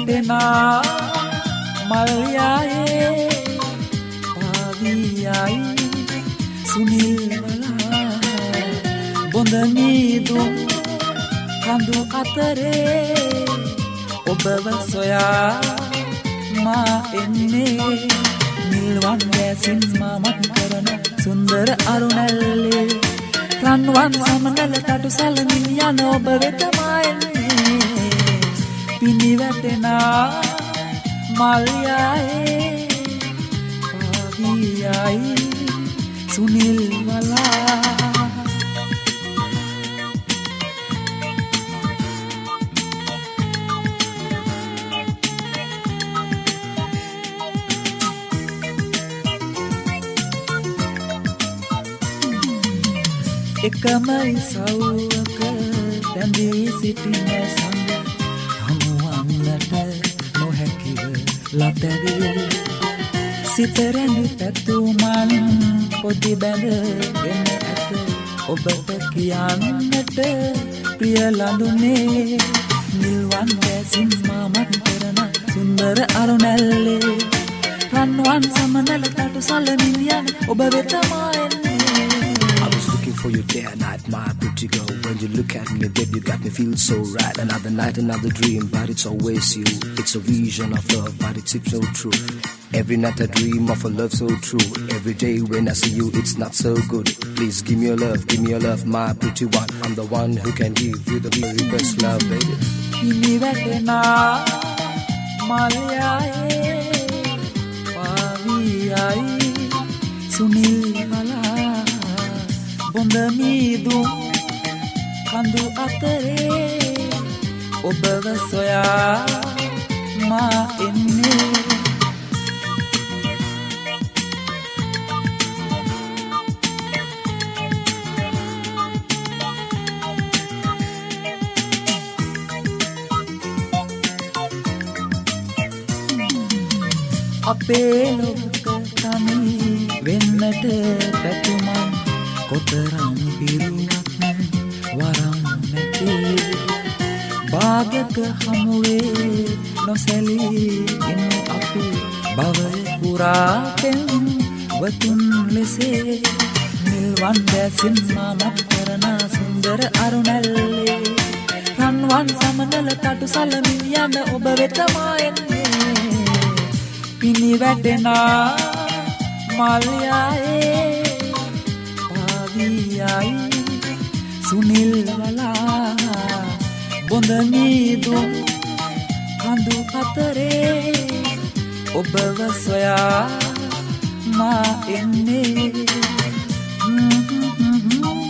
වැටෙනා මල්යායේ පාවියයි සුනිල් වලා බොඳ මීදුම් කඳු අතරේ ඔබව සොයා මා එන්නේ නිල්වන් වැසින් මමත් කරන සුන්දර අරුණැල්ලේ රන්වන් සමනල තටු සලමින් යන ඔබ වෙත මා එන්නේ පිණි වැටෙනා මල්යායේ පාවියයි සුනිල් වලා එකම ඉසව්වක බැඳී සිටින සඳ හමුවන්නට නොහැකිව ලතැවේ සිත රැඳි පැතුමන් පොඩි බැඳගෙන ඇත ඔබට කියන්නට ප්‍රිය ලඳුනේ නිල්වන් වැසින් මමත් කරන සුන්දර අරුණැල්ලේ රන්වන් සමනල තටු සලමින් යන ඔබ වෙත මා එන්නේ for you day and night, my pretty girl. When you look at me, baby, you got me feel so right. Another night, another dream, but it's always you. It's a vision of love, but it's so true. Every night I dream of a love so true. Every day when I see you, it's not so good. Please give me your love, my pretty one. I'm the one who can give you the very best love, baby. Ini vetena malyaye paviyai sunil wala බොඳ මීදුම් කඳු අතරේ ඔබව සොයා මා එන්නේ අපේ ලෝක තනි වෙන්නට පැතුමන් කොතරම් පිරුණක් වරම් නැතේ භාගක හමුවේ නොසැලී ඉන්න අපි භවය පුරා වතුන් ලෙසේ නිල්වන් වැසින් මමත් කරන සුන්දර අරුණැල්ලේ රන්වන් සමනල තටු සලමින් යන ඔබ වෙත මා එන්නේ පිණි වැටෙනා මල්යායේ පාවියයි සුනිල් වලා බොඳ මීදුම් කඳු අතරේ ඔබව සොයා මා එන්නේ